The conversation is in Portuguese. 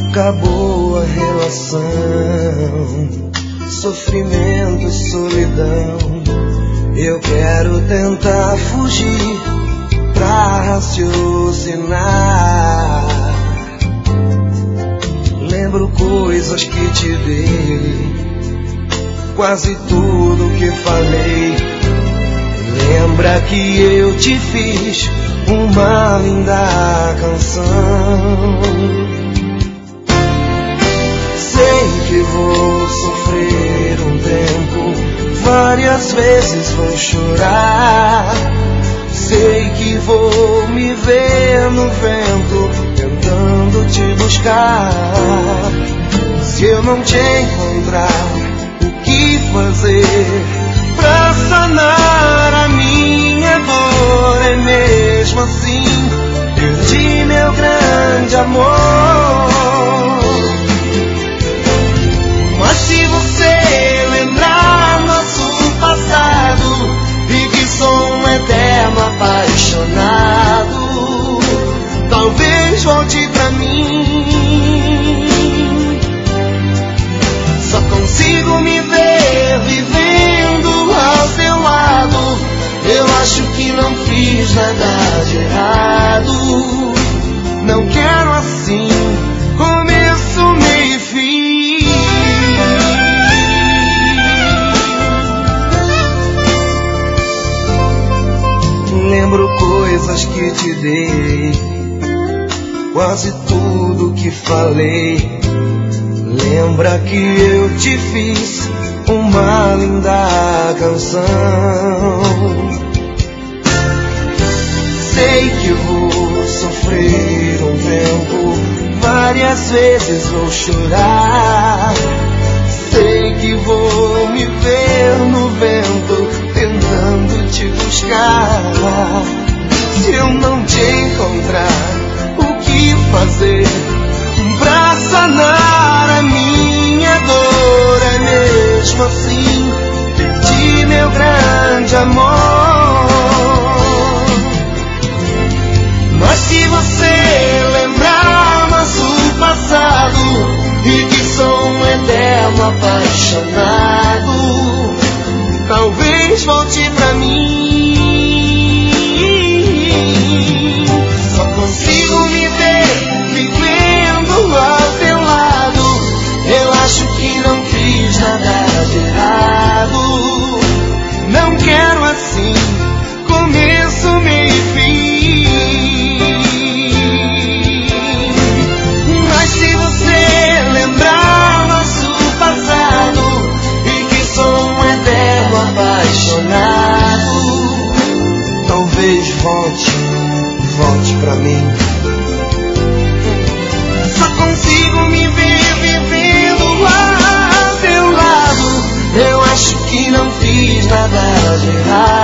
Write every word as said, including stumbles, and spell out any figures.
Acabou a relação, sofrimento e solidão. Eu quero tentar fugir pra raciocinar. Lembro coisas que te dei, quase tudo que falei. Lembra que eu te fiz uma linda canção. Sei que vou sofrer um tempo, várias vezes vou chorar. Sei que vou me ver no vento, tentando te buscar. Se eu não te encontrar, o que fazer pra sanar a minha dor? É mesmo assim, perdi meu grande amor. Mas se você lembrar nosso passado e que sou um eterno apaixonado, talvez volte pra mim. Só consigo me ver vivendo ao teu lado. Eu acho que não fiz nada de errado. Não quero assim, começo, meio e fim. Lembro coisas que te dei, quase tudo que falei. Lembra que eu te fiz uma linda canção. Sei que vou sofrer um tempo, várias vezes vou chorar. Sei que vou me ver no vento, tentando te buscar. Se eu não te encontrar, o que fazer pra sanar a minha dor? É mesmo assim, perdi meu grande amor. Mas se você lembrar nosso passado e que sou um eterno apaixonado, talvez volte pra mim. Só consigo me ver vivendo ao teu lado. Eu acho que não fiz nada de errado. Não quero assim, começo, meio e fim. Mas se você lembrar nosso passado e que sou um eterno apaixonado, talvez volte, volte pra mim. Só consigo me ver vivendo ao teu lado. Eu acho que não fiz nada de errado.